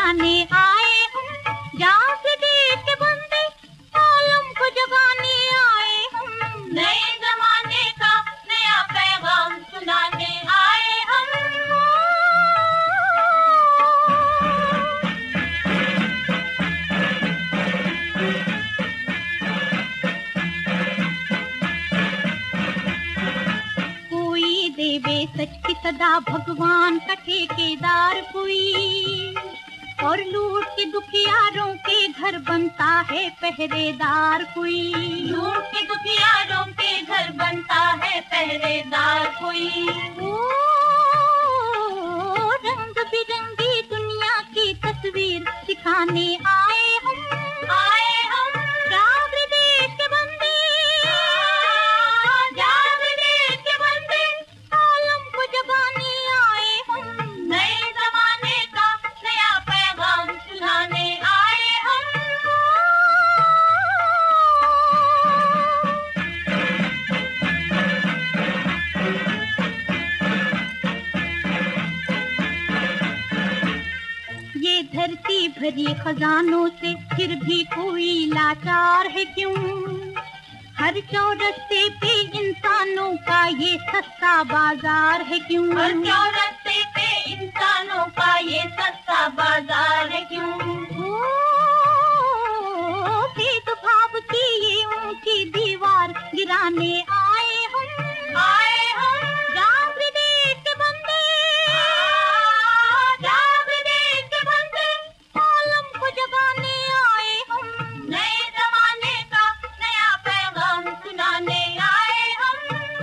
सिखाने आए हम, जहाँ से देश के बंदे आलम को जगाने आए हम, नए जमाने का नया पैगाम सुनाने आए हम। कोई देवे सच की सदा भगवान का ठेकेदार कोई, और लूट के दुखियारों के घर बनता है पहरेदार कोई, लूट के दुखियारों के घर बनता है पहरेदार कोई। ओ रंग बिरंगी दुनिया की तस्वीर सिखाने आए हम, जाग रे देश के बंदे, जाग देश के बंदे, आलम को जगाने आए हम, नए जमाने का नया पैगाम सुनाने आए हम। ये धरती भरी खजानों से फिर भी कोई लाचार है क्यों, हर चौरस्ते पे इंसानों का ये सस्ता बाजार है क्यों, हर चौरस्ते पे इंसानों का ये सस्ता बाजार है क्यों। ओ भेदभाव की ये ऊंची दीवार गिराने आए हम, जाग रे देश के बंदे, जाग देश के बंदे, आलम को जगाने आए हम, नए जमाने का नया पैगाम सुनाने आए हम।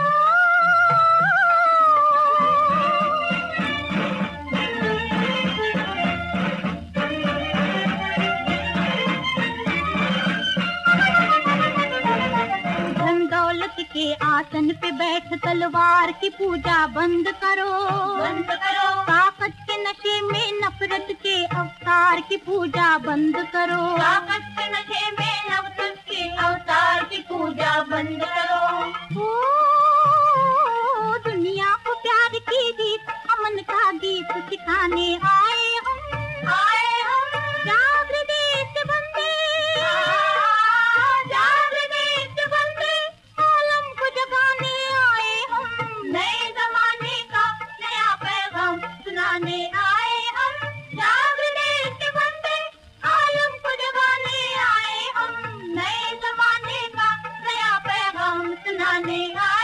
धन दौलत के आसन पे बैठ तलवार की पूजा बंद करो, बंद करो, ताकत के नशे में नफरत के अवतार की पूजा बंद करो, ताकत के नशे में नफरत के अवतार की पूजा बंद करो। ओ दुनिया को प्यार की गीत अमन का गीत सिखाने आए हम, जाग रे देश के बंदे, जाग देश के बंदे, आलम को जगाने आए हम, नए जमाने का नया पैगाम सुनाने आए हम। जाग देश के बंदे, आलम को जगाने आए हम, नए जमाने का नया पैगाम सुनाने आए।